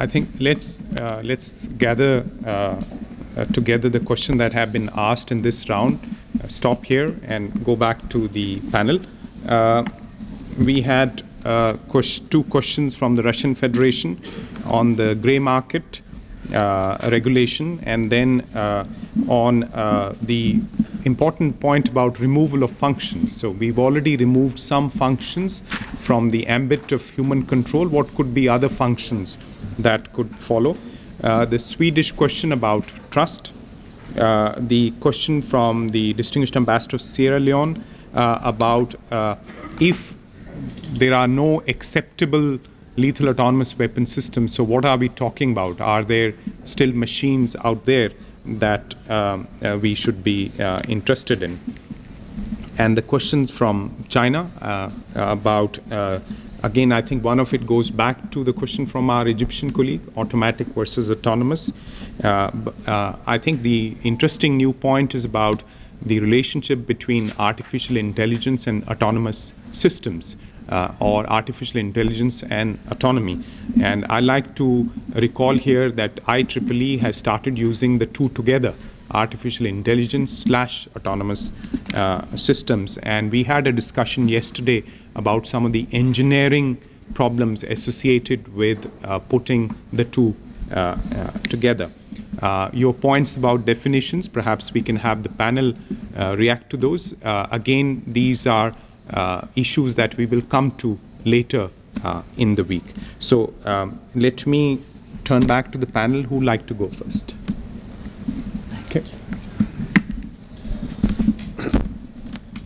I think let's gather together the question that have been asked in this round. Stop here and go back to the panel. We had two questions from the Russian Federation on the grey market regulation, and then on the important point about removal of functions. So we've already removed some functions from the ambit of human control. What could be other functions that could follow? The Swedish question about trust, the question from the distinguished ambassador of Sierra Leone about if there are no acceptable lethal autonomous weapon systems, so what are we talking about? Are there still machines out there that we should be interested in? And the questions from China about, again, I think one of it goes back to the question from our Egyptian colleague, automatic versus autonomous. I think the interesting new point is about the relationship between artificial intelligence and autonomous systems, or artificial intelligence and autonomy. And I like to recall here that IEEE has started using the two together, artificial intelligence / autonomous systems. And we had a discussion yesterday about some of the engineering problems associated with putting the two together. Your points about definitions, perhaps we can have the panel react to those. Again, these are issues that we will come to later in the week. So let me turn back to the panel. Who would like to go first?